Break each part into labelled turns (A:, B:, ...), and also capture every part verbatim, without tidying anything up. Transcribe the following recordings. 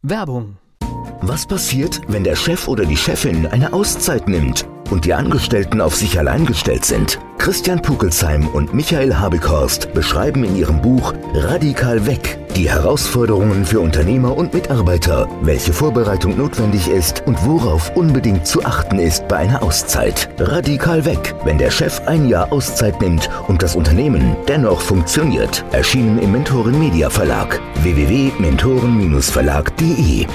A: Werbung.
B: Was passiert, wenn der Chef oder die Chefin eine Auszeit nimmt und die Angestellten auf sich allein gestellt sind? Christian Pukelsheim und Michael Habekhorst beschreiben in ihrem Buch Radikal weg die Herausforderungen für Unternehmer und Mitarbeiter, welche Vorbereitung notwendig ist und worauf unbedingt zu achten ist bei einer Auszeit. Radikal weg, wenn der Chef ein Jahr Auszeit nimmt und das Unternehmen dennoch funktioniert. Erschienen im Mentoren Media Verlag. w w w punkt mentoren verlag punkt de.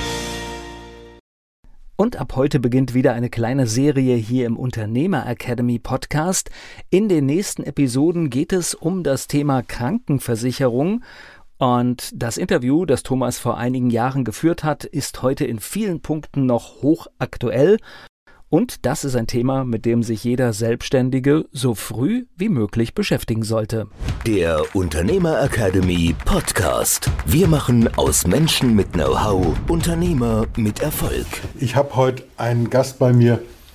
A: Und ab heute beginnt wieder eine kleine Serie hier im Unternehmer Academy Podcast. In den nächsten Episoden geht es um das Thema Krankenversicherung. Und das Interview, das Thomas vor einigen Jahren geführt hat, ist heute in vielen Punkten noch hochaktuell. Und das ist ein Thema, mit dem sich jeder Selbstständige so früh wie möglich beschäftigen sollte.
B: Der Unternehmer Academy Podcast. Wir machen aus Menschen mit Know-how Unternehmer mit Erfolg.
C: Ich habe heute einen Gast bei mir.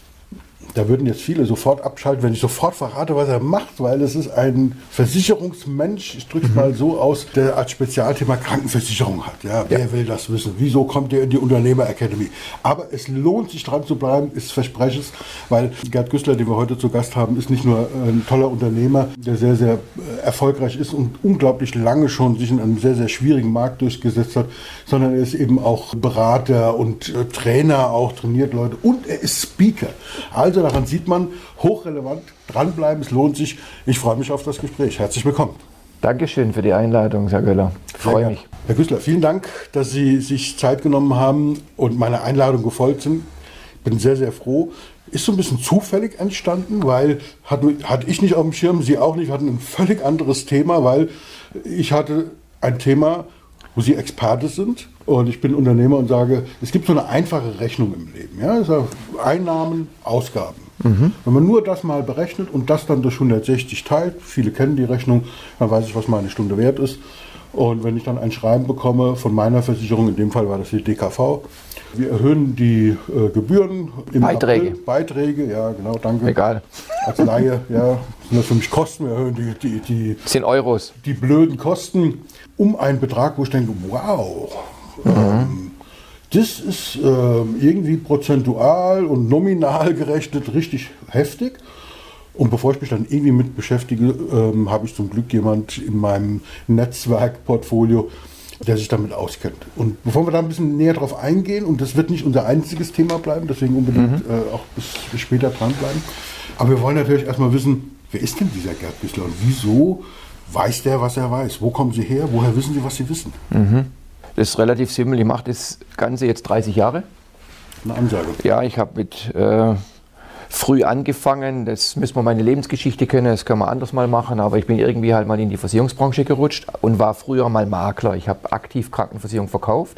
C: Da würden jetzt viele sofort abschalten, wenn ich sofort verrate, was er macht, weil es ist ein Versicherungsmensch, ich drücke es mhm. mal so aus, der als Spezialthema Krankenversicherung hat. Ja, ja. Wer will das wissen? Wieso kommt er in die Unternehmer Academy? Aber es lohnt sich dran zu bleiben, ist verspreche es, weil Gerd Güßler, den wir heute zu Gast haben, ist nicht nur ein toller Unternehmer, der sehr, sehr erfolgreich ist und unglaublich lange schon sich in einem sehr, sehr schwierigen Markt durchgesetzt hat, sondern er ist eben auch Berater und Trainer, auch trainiert Leute und er ist Speaker. Also daran sieht man, hochrelevant, dranbleiben, es lohnt sich. Ich freue mich auf das Gespräch. Herzlich willkommen.
D: Dankeschön für die Einladung, Herr Göller. Ich freue mich.
C: Herr Güßler, vielen Dank, dass Sie sich Zeit genommen haben und meiner Einladung gefolgt sind. Ich bin sehr, sehr froh. Ist so ein bisschen zufällig entstanden, weil hatte, hatte ich nicht auf dem Schirm, Sie auch nicht, wir hatten ein völlig anderes Thema, weil ich hatte ein Thema, wo Sie Experte sind. Und ich bin Unternehmer und sage, es gibt so eine einfache Rechnung im Leben. Ja? Das heißt Einnahmen, Ausgaben. Mhm. Wenn man nur das mal berechnet und das dann durch hundertsechzig teilt, viele kennen die Rechnung, dann weiß ich, was meine Stunde wert ist. Und wenn ich dann ein Schreiben bekomme von meiner Versicherung, in dem Fall war das die D K V, wir erhöhen die äh, Gebühren im
D: Beiträge.
C: April. Beiträge, ja genau, danke.
D: Egal.
C: Als Laie, ja, sind das für mich Kosten, wir erhöhen die, die, die,
D: zehn Euros.
C: Die blöden Kosten um einen Betrag, wo ich denke, wow, mhm. ähm, das ist äh, irgendwie prozentual und nominal gerechnet richtig heftig. Und bevor ich mich dann irgendwie mit beschäftige, ähm, habe ich zum Glück jemand in meinem Netzwerkportfolio, der sich damit auskennt. Und bevor wir da ein bisschen näher drauf eingehen, und das wird nicht unser einziges Thema bleiben, deswegen unbedingt mhm. äh, auch bis, bis später dranbleiben. Aber wir wollen natürlich erstmal wissen, wer ist denn dieser Gerd Güßler und wieso weiß der, was er weiß? Wo kommen Sie her? Woher wissen Sie, was Sie wissen?
D: Mhm. Das ist relativ simpel. Ich mache das Ganze jetzt dreißig Jahre.
C: Eine Ansage.
D: Ja, ich habe mit äh, früh angefangen. Das müssen wir meine Lebensgeschichte kennen, das können wir anders mal machen. Aber ich bin irgendwie halt mal in die Versicherungsbranche gerutscht und war früher mal Makler. Ich habe aktiv Krankenversicherung verkauft.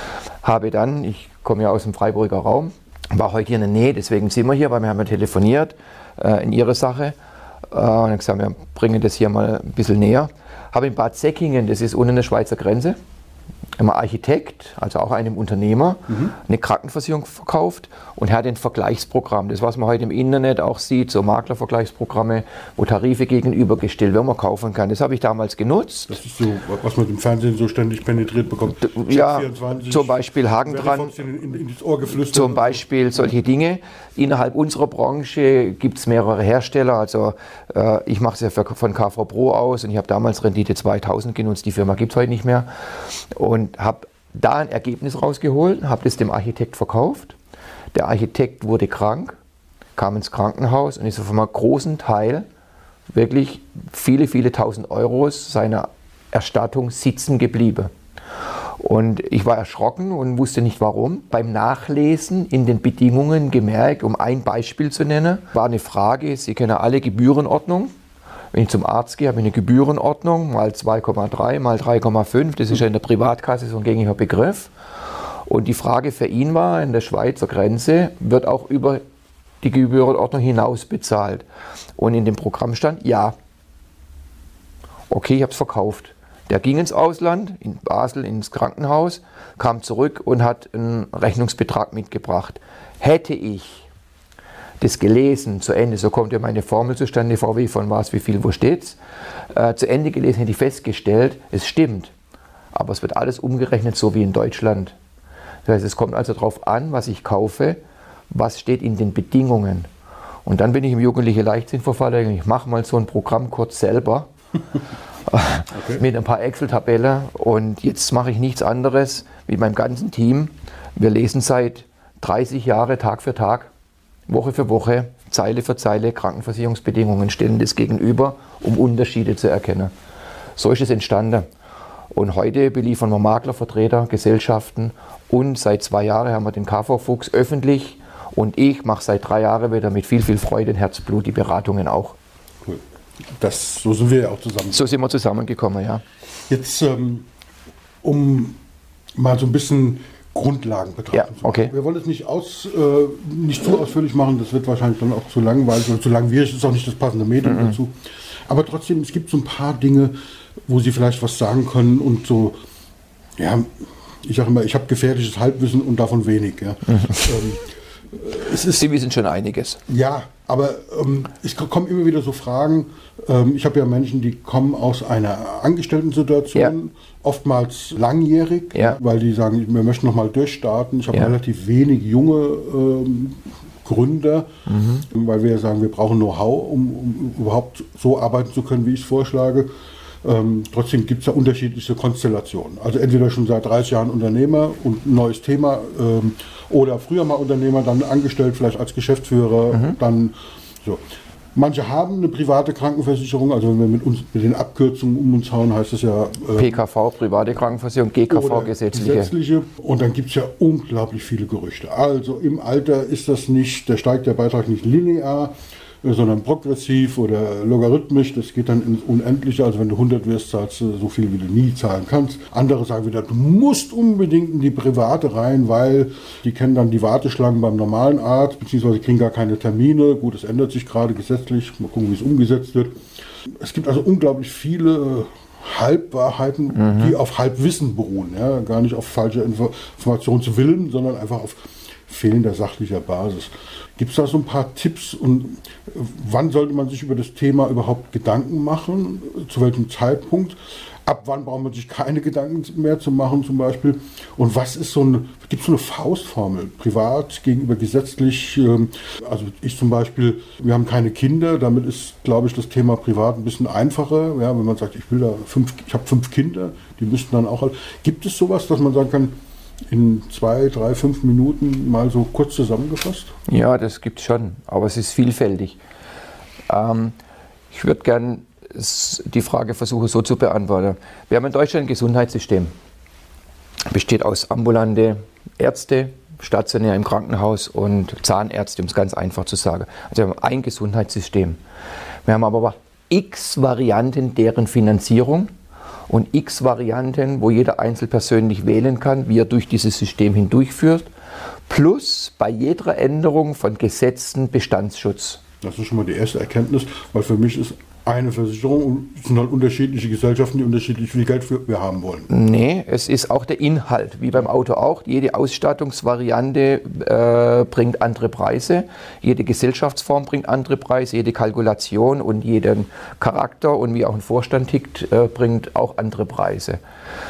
D: Habe dann, ich komme ja aus dem Freiburger Raum, war heute hier in der Nähe, deswegen sind wir hier, weil wir haben ja telefoniert äh, in Ihre Sache. Äh, und habe gesagt, wir bringen das hier mal ein bisschen näher. Habe in Bad Säckingen, das ist unten an der Schweizer Grenze, ein Architekt, also auch einem Unternehmer, mhm. eine Krankenversicherung verkauft und er hat ein Vergleichsprogramm. Das, was man heute im Internet auch sieht, so Maklervergleichsprogramme, wo Tarife gegenübergestellt werden, man kaufen kann. Das habe ich damals genutzt.
C: Das ist so, was man im Fernsehen so ständig penetriert bekommt.
D: D ja, vierundzwanzig, zum Beispiel Haken dran,
C: in, in, ins Ohr geflüstert.
D: Zum Beispiel solche Dinge. Innerhalb unserer Branche gibt es mehrere Hersteller. Also äh, ich mache es ja für, von K V Pro aus und ich habe damals Rendite zweitausend genutzt. Die Firma gibt es heute nicht mehr. Und habe da ein Ergebnis rausgeholt, habe das dem Architekt verkauft. Der Architekt wurde krank, kam ins Krankenhaus und ist auf einmal großen Teil, wirklich viele, viele tausend Euros seiner Erstattung sitzen geblieben. Und ich war erschrocken und wusste nicht warum. Beim Nachlesen in den Bedingungen gemerkt, um ein Beispiel zu nennen, war eine Frage, Sie kennen alle Gebührenordnung. Wenn ich zum Arzt gehe, habe ich eine Gebührenordnung, mal zwei Komma drei, mal drei Komma fünf. Das ist ja in der Privatkasse so ein gängiger Begriff. Und die Frage für ihn war, in der Schweizer Grenze wird auch über die Gebührenordnung hinaus bezahlt. Und in dem Programm stand, ja. Okay, ich habe es verkauft. Der ging ins Ausland, in Basel, ins Krankenhaus, kam zurück und hat einen Rechnungsbetrag mitgebracht. Hätte ich das gelesen zu Ende, so kommt ja meine Formel zustande, V W von was, wie viel, wo steht's, äh, zu Ende gelesen, hätte ich festgestellt, es stimmt, aber es wird alles umgerechnet, so wie in Deutschland. Das heißt, es kommt also darauf an, was ich kaufe, was steht in den Bedingungen. Und dann bin ich im jugendlichen Leichtsinn verfallen. Ich mache mal so ein Programm kurz selber okay. mit ein paar Excel-Tabellen. Und jetzt mache ich nichts anderes mit meinem ganzen Team. Wir lesen seit dreißig Jahren Tag für Tag, Woche für Woche, Zeile für Zeile Krankenversicherungsbedingungen, stellen das gegenüber, um Unterschiede zu erkennen. So ist es entstanden. Und heute beliefern wir Makler, Vertreter, Gesellschaften und seit zwei Jahren haben wir den K V-Fuchs öffentlich und ich mache seit drei Jahren wieder mit viel, viel Freude und Herzblut die Beratungen auch.
C: Cool. Das, so sind wir ja auch zusammen.
D: So sind wir zusammengekommen, ja.
C: Jetzt, ähm, um mal so ein bisschen Grundlagen betrachten
D: ja,
C: zu machen.
D: Okay.
C: Wir wollen es nicht, aus, äh, nicht zu ausführlich machen, das wird wahrscheinlich dann auch zu langweilig oder zu langwierig, das ist auch nicht das passende Medium mhm. dazu. Aber trotzdem, es gibt so ein paar Dinge, wo Sie vielleicht was sagen können und so, ja, ich sage immer, ich habe gefährliches Halbwissen und davon wenig. Ja. Mhm. Ähm, es ist,
D: Sie wissen schon einiges.
C: Ja, aber ähm, es kommen immer wieder so Fragen. Ähm, ich habe ja Menschen, die kommen aus einer Angestellten-Situation, ja. oftmals langjährig, ja. weil die sagen, wir möchten noch mal durchstarten. Ich habe ja. relativ wenig junge ähm, Gründer, mhm. weil wir ja sagen, wir brauchen Know-how, um, um überhaupt so arbeiten zu können, wie ich es vorschlage. Ähm, trotzdem gibt es ja unterschiedliche Konstellationen. Also entweder schon seit dreißig Jahren Unternehmer und ein neues Thema ähm, oder früher mal Unternehmer, dann angestellt, vielleicht als Geschäftsführer, mhm. dann so. Manche haben eine private Krankenversicherung, also wenn wir mit, uns, mit den Abkürzungen um uns hauen, heißt das ja
D: äh, P K V, private Krankenversicherung, G K V, gesetzliche.
C: gesetzliche. Und dann gibt es ja unglaublich viele Gerüchte. Also im Alter ist das nicht, da steigt der Beitrag nicht linear, sondern progressiv oder logarithmisch. Das geht dann ins Unendliche. Also wenn du hundert wirst, zahlst du so viel, wie du nie zahlen kannst. Andere sagen wieder, du musst unbedingt in die private rein, weil die kennen dann die Warteschlangen beim normalen Arzt, beziehungsweise kriegen gar keine Termine. Gut, es ändert sich gerade gesetzlich. Mal gucken, wie es umgesetzt wird. Es gibt also unglaublich viele Halbwahrheiten, mhm. die auf Halbwissen beruhen. Ja? Gar nicht auf falsche Informationswillen, sondern einfach auf fehlender sachlicher Basis. Gibt es da so ein paar Tipps und wann sollte man sich über das Thema überhaupt Gedanken machen? Zu welchem Zeitpunkt? Ab wann braucht man sich keine Gedanken mehr zu machen zum Beispiel? Und was ist so eine, gibt es so eine Faustformel? Privat gegenüber gesetzlich? Also ich zum Beispiel, wir haben keine Kinder, damit ist, glaube ich, das Thema privat ein bisschen einfacher. Ja, wenn man sagt, ich will da fünf, ich habe fünf Kinder, die müssten dann auch. Gibt es sowas, dass man sagen kann, in zwei, drei, fünf Minuten mal so kurz zusammengefasst?
D: Ja, das gibt es schon, aber es ist vielfältig. Ähm, ich würde gerne die Frage versuchen so zu beantworten. Wir haben in Deutschland ein Gesundheitssystem. Besteht aus ambulante Ärzte, stationär im Krankenhaus und Zahnärzte, um es ganz einfach zu sagen. Also wir haben ein Gesundheitssystem. Wir haben aber x Varianten deren Finanzierung und x Varianten, wo jeder einzelpersönlich wählen kann, wie er durch dieses System hindurchführt, plus bei jeder Änderung von Gesetzen Bestandsschutz.
C: Das ist schon mal die erste Erkenntnis, weil für mich ist eine Versicherung und es sind halt unterschiedliche Gesellschaften, die unterschiedlich viel Geld für wir haben wollen.
D: Nee, es ist auch der Inhalt, wie beim Auto auch. Jede Ausstattungsvariante äh, bringt andere Preise, jede Gesellschaftsform bringt andere Preise, jede Kalkulation und jeden Charakter und wie auch ein Vorstand tickt, äh, bringt auch andere Preise.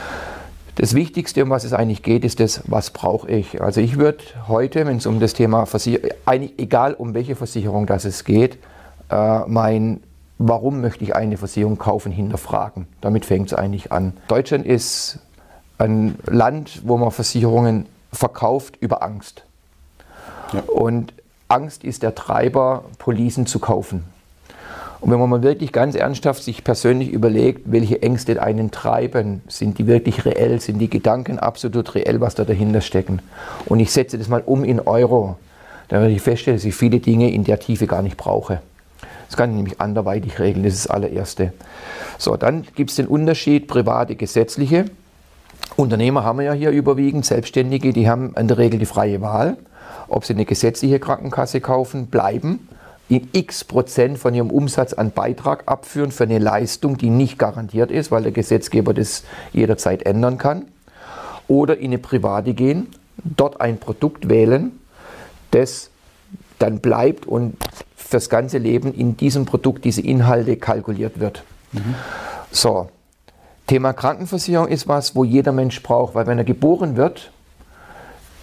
D: Das Wichtigste, um was es eigentlich geht, ist das, was brauche ich. Also ich würde heute, wenn es um das Thema Versicherung, eigentlich egal um welche Versicherung das es geht, äh, mein Warum möchte ich eine Versicherung kaufen, hinterfragen. Damit fängt es eigentlich an. Deutschland ist ein Land, wo man Versicherungen verkauft über Angst. Ja. Und Angst ist der Treiber, Policen zu kaufen. Und wenn man mal wirklich ganz ernsthaft sich persönlich überlegt, welche Ängste einen treiben, sind die wirklich reell, sind die Gedanken absolut reell, was da dahinter stecken. Und ich setze das mal um in Euro, dann werde ich feststellen, dass ich viele Dinge in der Tiefe gar nicht brauche. Das kann ich nämlich anderweitig regeln, das ist das allererste. So, dann gibt es den Unterschied private, gesetzliche. Unternehmer haben wir ja hier überwiegend, Selbstständige, die haben in der Regel die freie Wahl, ob sie eine gesetzliche Krankenkasse kaufen, bleiben, in x Prozent von ihrem Umsatz an Beitrag abführen für eine Leistung, die nicht garantiert ist, weil der Gesetzgeber das jederzeit ändern kann, oder in eine private gehen, dort ein Produkt wählen, das dann bleibt und fürs ganze Leben in diesem Produkt diese Inhalte kalkuliert wird. Mhm. So, Thema Krankenversicherung ist was, wo jeder Mensch braucht, weil wenn er geboren wird,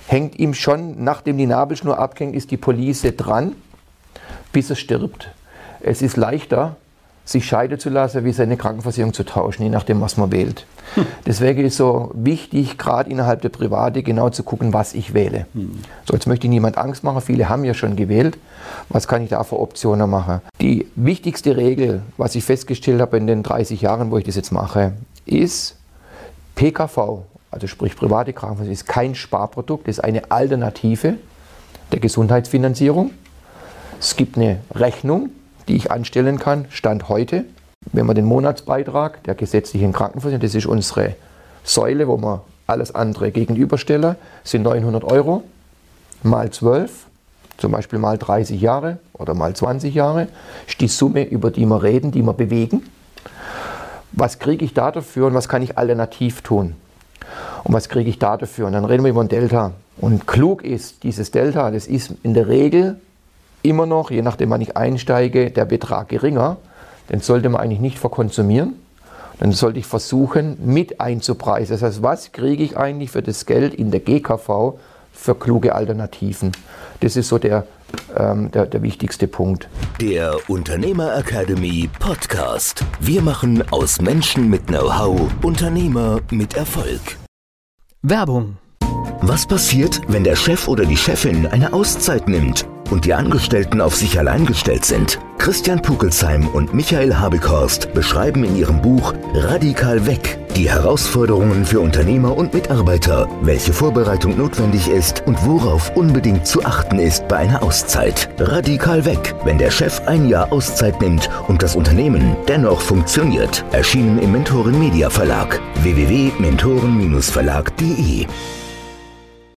D: hängt ihm schon, nachdem die Nabelschnur abhängt, ist die Police dran, bis er stirbt. Es ist leichter, sich scheiden zu lassen, wie seine Krankenversicherung zu tauschen, je nachdem, was man wählt. Hm. Deswegen ist so wichtig, gerade innerhalb der Private, genau zu gucken, was ich wähle. Hm. So, jetzt möchte ich niemand Angst machen, viele haben ja schon gewählt. Was kann ich da für Optionen machen? Die wichtigste Regel, was ich festgestellt habe in den dreißig Jahren, wo ich das jetzt mache, ist P K V, also sprich private Krankenversicherung, ist kein Sparprodukt, ist eine Alternative der Gesundheitsfinanzierung. Es gibt eine Rechnung, die ich anstellen kann, Stand heute, wenn man den Monatsbeitrag der gesetzlichen Krankenversicherung, das ist unsere Säule, wo wir alles andere gegenüberstellen, sind neunhundert Euro mal zwölf, zum Beispiel mal dreißig Jahre oder mal zwanzig Jahre, ist die Summe, über die wir reden, die wir bewegen. Was kriege ich da dafür und was kann ich alternativ tun? Und was kriege ich da dafür? Und dann reden wir über ein Delta. Und klug ist, dieses Delta, das ist in der Regel immer noch, je nachdem wann ich einsteige, der Betrag geringer. Den sollte man eigentlich nicht verkonsumieren. Dann sollte ich versuchen, mit einzupreisen. Das heißt, was kriege ich eigentlich für das Geld in der G K V für kluge Alternativen? Das ist so der, ähm, der, der wichtigste Punkt.
B: Der Unternehmer Academy Podcast. Wir machen aus Menschen mit Know-how Unternehmer mit Erfolg.
A: Werbung.
B: Was passiert, wenn der Chef oder die Chefin eine Auszeit nimmt und die Angestellten auf sich allein gestellt sind? Christian Pukelsheim und Michael Habekhorst beschreiben in ihrem Buch Radikal weg die Herausforderungen für Unternehmer und Mitarbeiter, welche Vorbereitung notwendig ist und worauf unbedingt zu achten ist bei einer Auszeit. Radikal weg, wenn der Chef ein Jahr Auszeit nimmt und das Unternehmen dennoch funktioniert. Erschienen im Mentoren Media Verlag. w w w punkt mentoren Bindestrich verlag punkt de